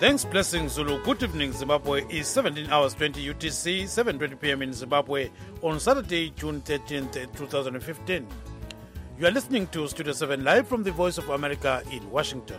Thanks, blessings, Zulu. Good evening, Zimbabwe. It's 17 hours 20 UTC, 7:20 p.m. in Zimbabwe on Saturday, June 13th, 2015. You are listening to Studio 7 live from the Voice of America in Washington.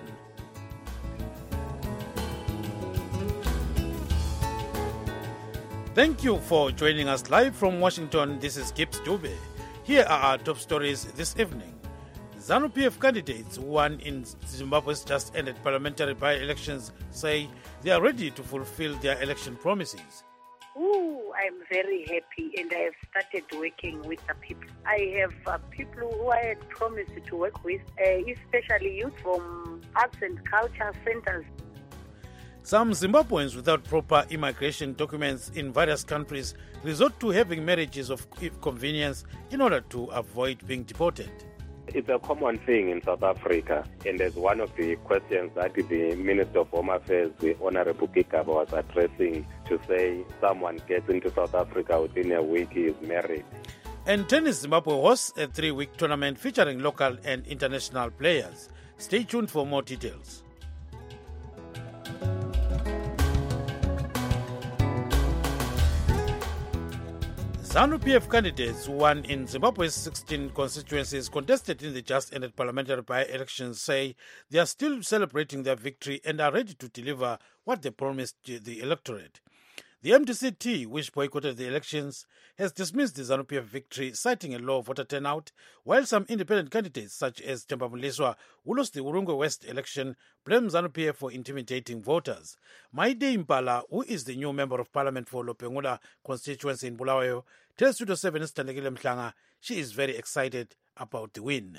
Thank you for joining us live from Washington. This is Gibbs Dube. Here are our top stories this evening. ZANU-PF candidates who won in Zimbabwe's just-ended parliamentary by-elections say they are ready to fulfill their election promises. I'm very happy and I have started working with the people. I have people who I had promised to work with, especially youth from arts and culture centers. Some Zimbabweans without proper immigration documents in various countries resort to having marriages of convenience in order to avoid being deported. It's a common thing in South Africa, and as one of the questions that the Minister of Home Affairs, the Honorable Gigaba, was addressing, to say someone gets into South Africa within a week, he is married. And Tennis Zimbabwe hosts a 3-week tournament featuring local and international players. Stay tuned for more details. ZANU-PF candidates who won in Zimbabwe's 16 constituencies contested in the just-ended parliamentary by-elections say they are still celebrating their victory and are ready to deliver what they promised the electorate. The MDC-T, which boycotted the elections, has dismissed the ZANU-PF victory, citing a low voter turnout, while some independent candidates, such as Temba Muliswa, who lost the Urungwe West election, blame ZANU-PF for intimidating voters. Maide Impala, who is the new member of parliament for Lopengula constituency in Bulawayo, tells Studio 7 Standekile Mhlanga she is very excited about the win.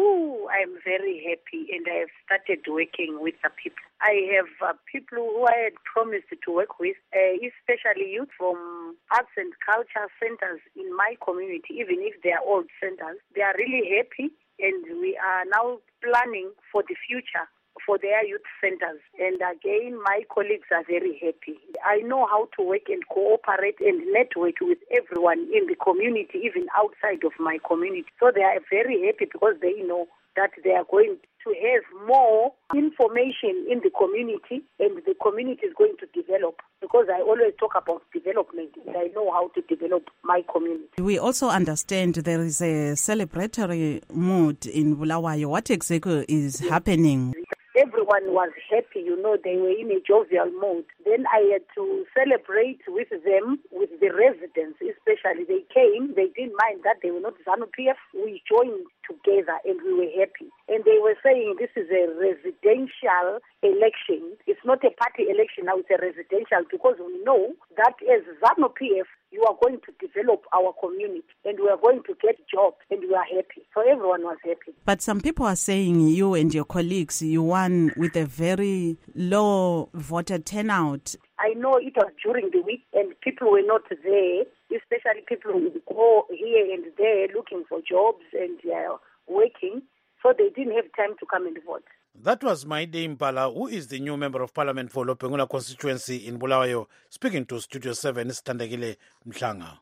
I'm very happy and I have started working with the people. I have people who I had promised to work with, especially youth from arts and culture centers in my community, even if they are old centers. They are really happy and we are now planning for the future for their youth centers. And again, my colleagues are very happy. I know how to work and cooperate and network with everyone in the community, even outside of my community. So they are very happy because they know that they are going to have more information in the community and the community is going to develop, because I always talk about development and I know how to develop my community. We also understand there is a celebratory mood in Bulawayo. What exactly is happening? Everyone was happy, they were in a jovial mood. Then I had to celebrate with them, with the residents especially. They came, they didn't mind that they were not ZANU-PF. We joined together and we were happy. And they were saying this is a residential election. It's not a party election now, it's a residential, because we know that as ZANU-PF, you are going to develop our community and we are going to get jobs and we are happy. So everyone was happy. But some people are saying you and your colleagues, you won with a very low voter turnout. I know it was during the week and people were not there, especially people who go here and there looking for jobs and working. So they didn't have time to come and vote. That was Maide Impala, who is the new member of parliament for Lopengula constituency in Bulawayo, speaking to Studio 7 Standekile Mhlanga.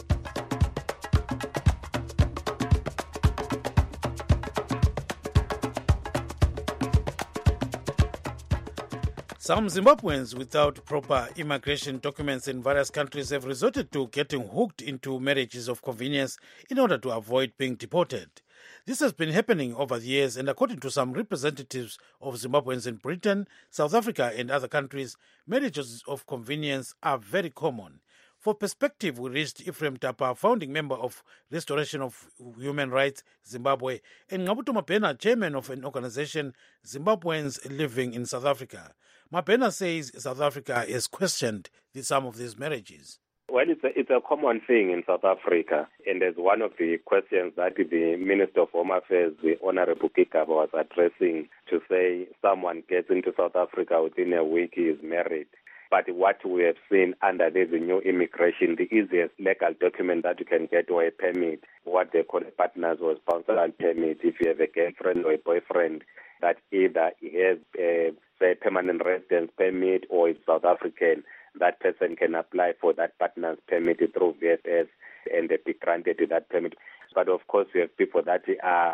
Some Zimbabweans without proper immigration documents in various countries have resorted to getting hooked into marriages of convenience in order to avoid being deported. This has been happening over the years, and according to some representatives of Zimbabweans in Britain, South Africa and other countries, marriages of convenience are very common. For perspective, we reached Ephraim Tapa, founding member of Restoration of Human Rights Zimbabwe, and Ngabuto Mapena, chairman of an organization, Zimbabweans Living in South Africa. Mapena says South Africa has questioned some of these marriages. Well, it's a common thing in South Africa, and as one of the questions that the Minister of Home Affairs, the Honorable Gigaba, was addressing, to say someone gets into South Africa within a week, he is married. But what we have seen under the new immigration, the easiest legal document that you can get, or a permit, what they call a partner's or spousal permit, if you have a girlfriend or a boyfriend that either he has a permanent residence permit or is South African, that person can apply for that partner's permit through VFS and be granted that permit. But of course, we have people that are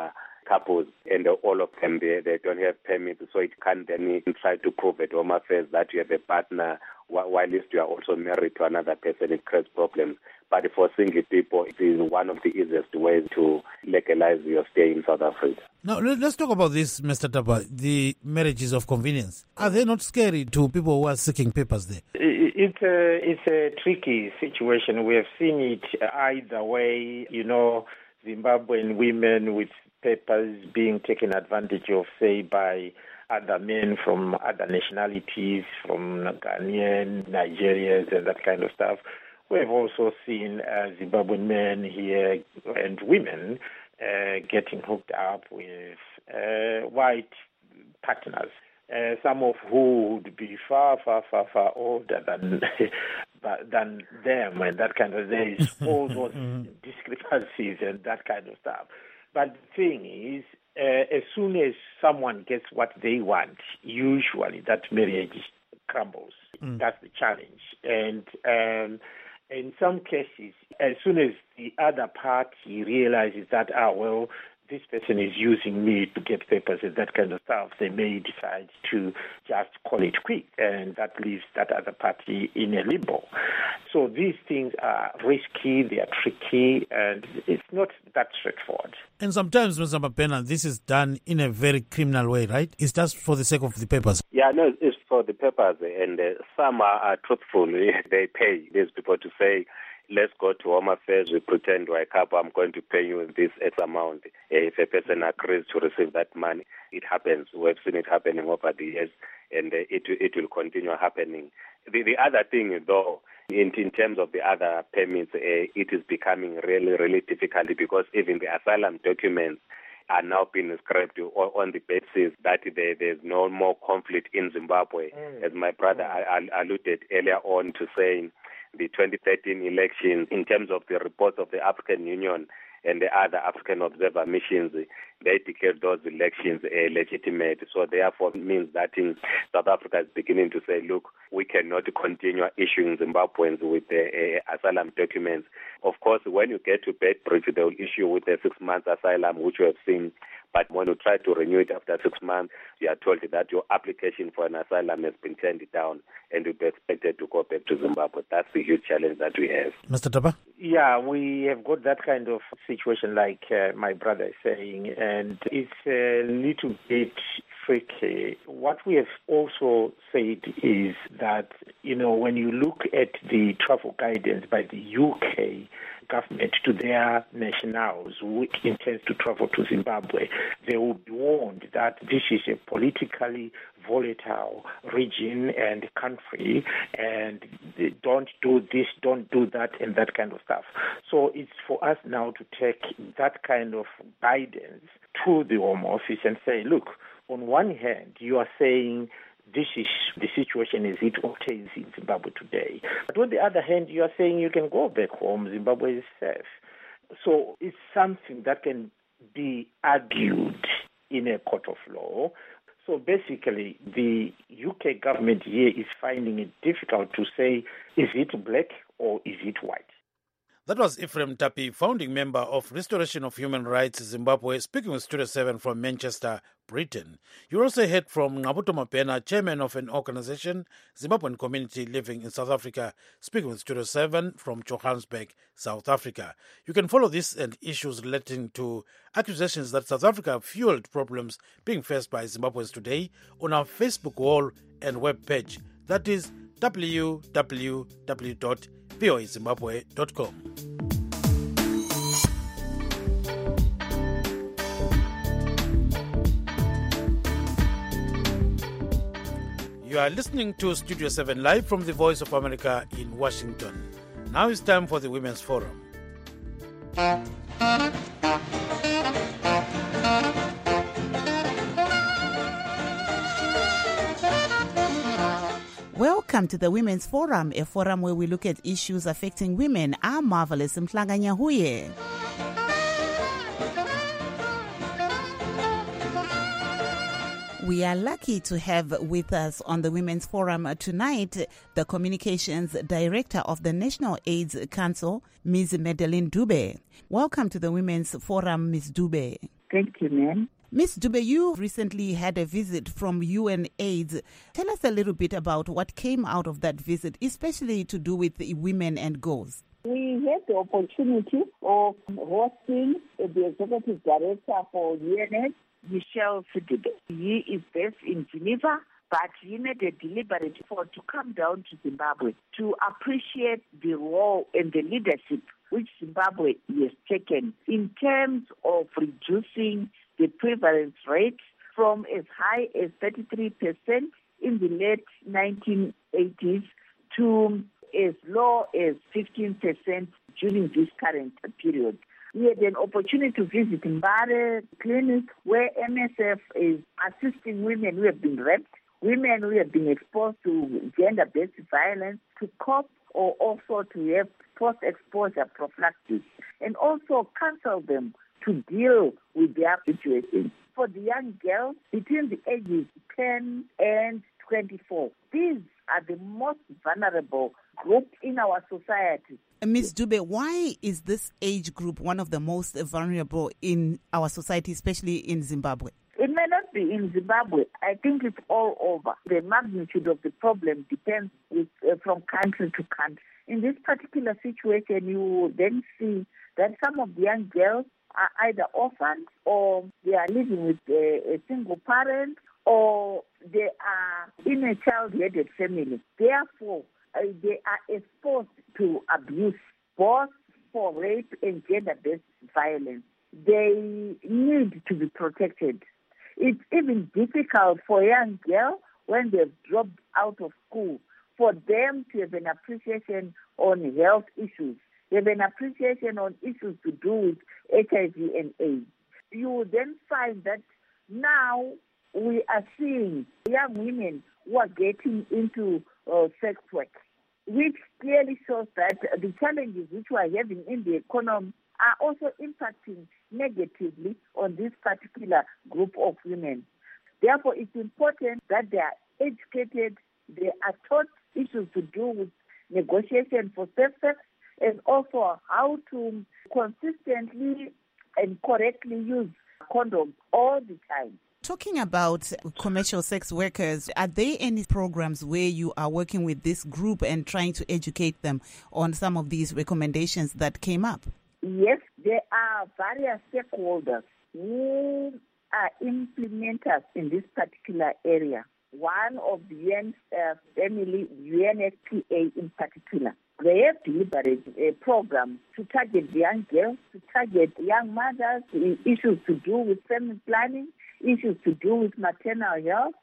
couples, and all of them, they don't have permits, so it can't then try to prove at Home Affairs that you have a partner while you are also married to another person. It creates problems. But for single people, it is one of the easiest ways to legalize your stay in South Africa. Now, let's talk about this, Mr. Tapa, the marriages of convenience. Are they not scary to people who are seeking papers there? It's a tricky situation. We have seen it either way, Zimbabwean women with papers being taken advantage of, say, by other men from other nationalities, from Ghanaian, Nigerians, and that kind of stuff. We've also seen Zimbabwean men here and women getting hooked up with white partners, some of who would be far, far, far, far older than them, and that kind of, there is all those discrepancies and that kind of stuff. But the thing is, as soon as someone gets what they want, usually that marriage crumbles. That's the challenge. And in some cases, as soon as the other party realizes that, this person is using me to get papers and that kind of stuff, they may decide to just call it quits, and that leaves that other party in a limbo. So these things are risky, they are tricky, and it's not that straightforward. And sometimes, Mr. Mapena, this is done in a very criminal way, right? It's just for the sake of the papers. Yeah, no, it's for the papers, and some are truthful. They pay these people to say, let's go to Home Affairs, we pretend we're a couple, I'm going to pay you this X amount. If a person agrees to receive that money, it happens. We've seen it happening over the years, and it will continue happening. The other thing, though, in terms of the other permits, it is becoming really, really difficult because even the asylum documents are now being scrapped on the basis that there's no more conflict in Zimbabwe. As my brother alluded earlier on to saying, the 2013 elections, in terms of the reports of the African Union and the other African observer missions, they declared those elections legitimate. So therefore it means that in South Africa is beginning to say, look, we cannot continue issuing Zimbabweans with asylum documents. Of course, when you get to Beitbridge, they will issue with a 6-month asylum, which we have seen. But when you try to renew it after 6 months, you are told that your application for an asylum has been turned down and you'll be expected to go back to Zimbabwe. That's the huge challenge that we have. Mr. Tapa? Yeah, we have got that kind of situation like my brother is saying, and it's a little bit tricky. What we have also said is that, when you look at the travel guidance by the UK government to their nationals who intends to travel to Zimbabwe, they will be warned that this is a politically volatile region and country, and don't do this, don't do that, and that kind of stuff. So it's for us now to take that kind of guidance to the Home Office and say, look, on one hand, you are saying this is the situation as it obtains in Zimbabwe today. But on the other hand, you are saying you can go back home, Zimbabwe is safe. So it's something that can be argued in a court of law. So basically, the UK government here is finding it difficult to say, is it black or is it white? That was Ephraim Tapi, founding member of Restoration of Human Rights Zimbabwe, speaking with Studio 7 from Manchester, Britain. You also heard from Ngqabutho Mapena, chairman of an organization, Zimbabwean Community Living in South Africa, speaking with Studio 7 from Johannesburg, South Africa. You can follow this and issues relating to accusations that South Africa fueled problems being faced by Zimbabweans today on our Facebook wall and web page. That is www.voazimbabwe.com. You are listening to Studio 7 live from the Voice of America in Washington. Now it's time for the Women's Forum. Welcome to the Women's Forum, a forum where we look at issues affecting women. I'm Marvelous Mhlanganya Huye. We are lucky to have with us on the Women's Forum tonight the Communications Director of the National AIDS Council, Ms. Madeleine Dube. Welcome to the Women's Forum, Ms. Dube. Thank you, ma'am. Ms. Dube, you recently had a visit from UNAIDS. Tell us a little bit about what came out of that visit, especially to do with women and girls. We had the opportunity of hosting the executive director for UNAIDS, Michel Sidibé. He is based in Geneva, but he made a deliberate effort to come down to Zimbabwe to appreciate the role and the leadership which Zimbabwe has taken in terms of reducing the prevalence rate from as high as 33% in the late 1980s to as low as 15% during this current period. We had an opportunity to visit Mbare Clinic, where MSF is assisting women who have been raped, women who have been exposed to gender-based violence, to cope or also to have post-exposure prophylaxis, and also counsel them to deal with their situation. For the young girls between the ages 10 and 24, these are the most vulnerable group in our society. Ms. Dube, why is this age group one of the most vulnerable in our society, especially in Zimbabwe? It may not be in Zimbabwe. I think it's all over. The magnitude of the problem depends from country to country. In this particular situation, you will then see that some of the young girls are either orphans or they are living with a single parent or they are in a child-headed family. Therefore, they are exposed to abuse, both for rape and gender-based violence. They need to be protected. It's even difficult for a young girl when they've dropped out of school for them to have an appreciation on health issues, have an appreciation on issues to do with HIV and AIDS. You will then find that now we are seeing young women who are getting into sex work, which clearly shows that the challenges which we are having in the economy are also impacting negatively on this particular group of women. Therefore, it's important that they are educated, they are taught issues to do with negotiation for safe sex, and also how to consistently and correctly use condoms all the time. Talking about commercial sex workers, are there any programs where you are working with this group and trying to educate them on some of these recommendations that came up? Yes, there are various stakeholders who are implementers in this particular area. One of the UN family, UNFPA in particular, they have delivered a program to target young girls, to target young mothers, issues to do with family planning, issues to do with maternal health,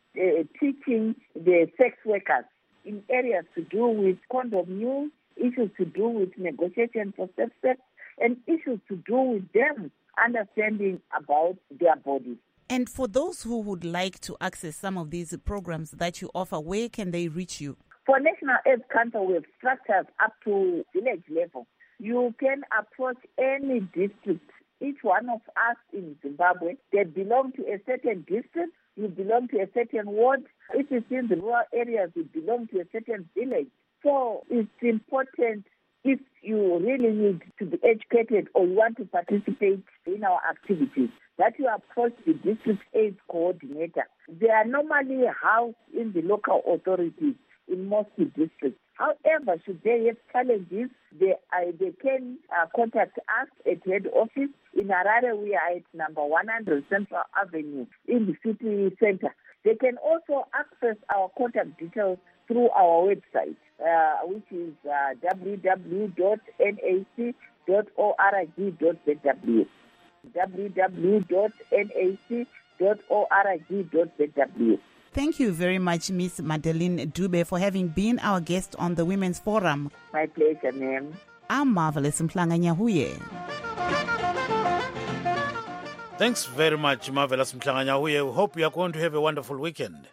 teaching the sex workers in areas to do with condom use, issues to do with negotiation for safe sex, and issues to do with them understanding about their bodies. And for those who would like to access some of these programs that you offer, where can they reach you? For National AIDS Council, we have structures up to village level. You can approach any district. Each one of us in Zimbabwe, they belong to a certain district, you belong to a certain ward. If it's in the rural areas, you belong to a certain village. So it's important, if you really need to be educated or you want to participate in our activities, that you approach the district AIDS coordinator. They are normally housed in the local authorities in most districts. However, should they have challenges, they can contact us at head office. In Harare, we are at number 100 Central Avenue in the city center. They can also access our contact details through our website, which is www.nac.org.zw. www.nac.org.zw. Thank you very much, Ms. Madeleine Dube, for having been our guest on the Women's Forum. My pleasure, ma'am. I'm Marvelous Mhlanga-Nyahuye. Thanks very much, Marvelous Mhlanga-Nyahuye. We hope you are going to have a wonderful weekend.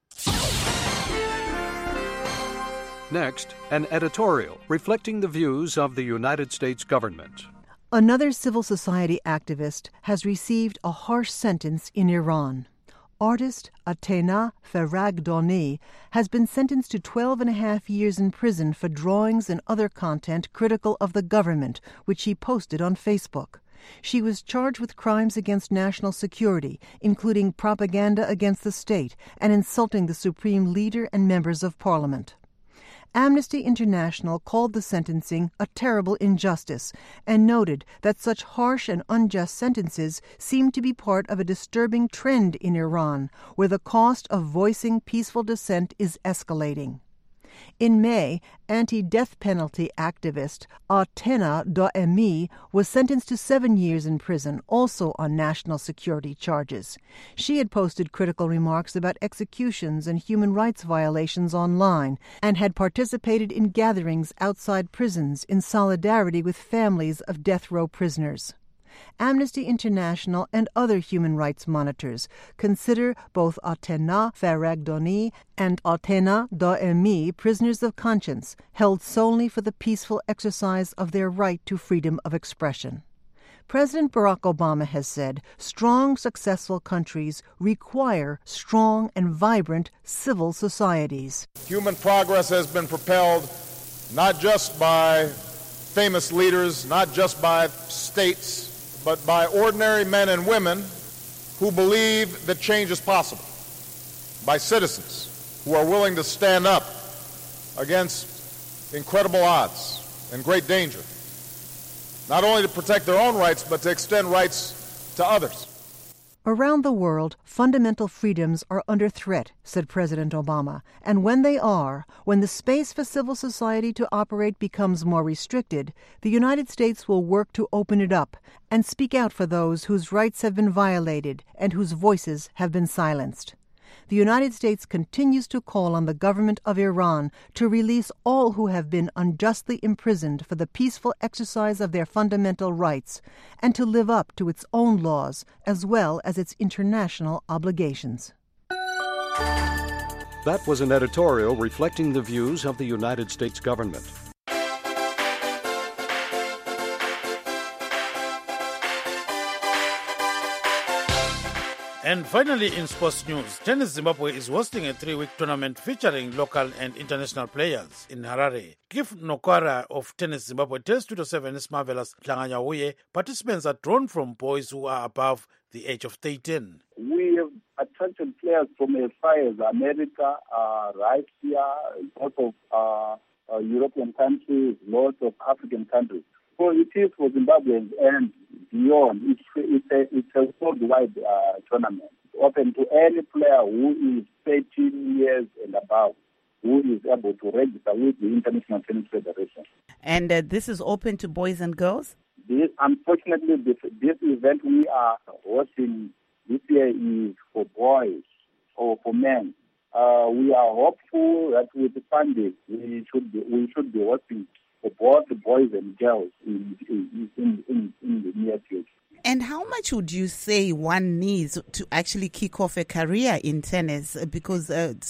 Next, an editorial reflecting the views of the United States government. Another civil society activist has received a harsh sentence in Iran. Artist Atena Faragdoni has been sentenced to 12.5 years in prison for drawings and other content critical of the government, which he posted on Facebook. She was charged with crimes against national security, including propaganda against the state and insulting the supreme leader and members of parliament. Amnesty International called the sentencing a terrible injustice and noted that such harsh and unjust sentences seem to be part of a disturbing trend in Iran, where the cost of voicing peaceful dissent is escalating. In May, anti-death penalty activist Atena Daemi was sentenced to 7 years in prison, also on national security charges. She had posted critical remarks about executions and human rights violations online and had participated in gatherings outside prisons in solidarity with families of death row prisoners. Amnesty International and other human rights monitors consider both Atena Faragdoni and Atena Daemi prisoners of conscience held solely for the peaceful exercise of their right to freedom of expression. President Barack Obama has said strong, successful countries require strong and vibrant civil societies. Human progress has been propelled not just by famous leaders, not just by states, but by ordinary men and women who believe that change is possible, by citizens who are willing to stand up against incredible odds and great danger, not only to protect their own rights, but to extend rights to others. Around the world, fundamental freedoms are under threat, said President Obama, and when they are, when the space for civil society to operate becomes more restricted, the United States will work to open it up and speak out for those whose rights have been violated and whose voices have been silenced. The United States continues to call on the government of Iran to release all who have been unjustly imprisoned for the peaceful exercise of their fundamental rights and to live up to its own laws as well as its international obligations. That was an editorial reflecting the views of the United States government. And finally, in sports news, Tennis Zimbabwe is hosting a 3-week tournament featuring local and international players in Harare. Cliff Nokwara of Tennis Zimbabwe tells Studio 7's Marvelous Mhlanganyauye participants are drawn from boys who are above the age of 13. We have attracted players from as far as America, Russia, lots of European countries, lots of African countries. So it is for Zimbabweans and beyond. It's a worldwide tournament. It's open to any player who is 13 years and above, who is able to register with the International Tennis Federation. And this is open to boys and girls? Unfortunately, this event we are hosting this year is for boys or for men. We are hopeful that with the funding, we should be hosting for both the boys and girls in the near future. And how much would you say one needs to actually kick off a career in tennis? Because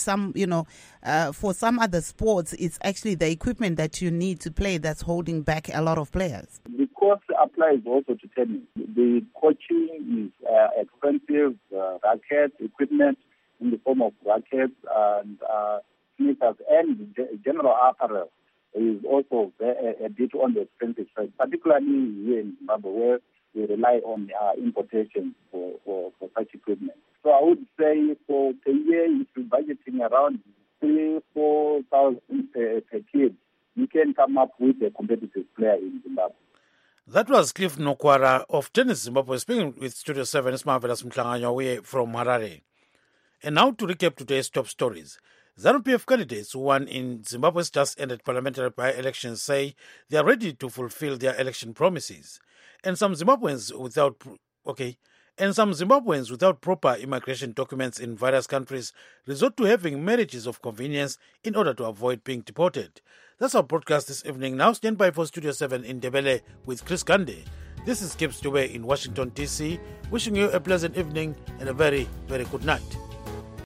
for some other sports, it's actually the equipment that you need to play that's holding back a lot of players. The cost applies also to tennis. The coaching is expensive, rackets, equipment in the form of rackets and sneakers and general apparel is also a bit on the expensive side, particularly here in Zimbabwe, where we rely on importation for such equipment. So I would say for the year, if you're budgeting around 3,000-4,000 per kid, you can come up with a competitive player in Zimbabwe. That was Cliff Nokwara of Tennis Zimbabwe speaking with Studio 7's Marvelous Mhlanganyauye from Harare. And now to recap today's top stories. ZANU-PF candidates who won in Zimbabwe's just-ended parliamentary by-elections say they are ready to fulfill their election promises. And some Zimbabweans without proper immigration documents in various countries resort to having marriages of convenience in order to avoid being deported. That's our broadcast this evening. Now stand by for Studio 7 in Ndebele with Chris Kande. This is Gibbs Dube in Washington, D.C., wishing you a pleasant evening and a very, very good night.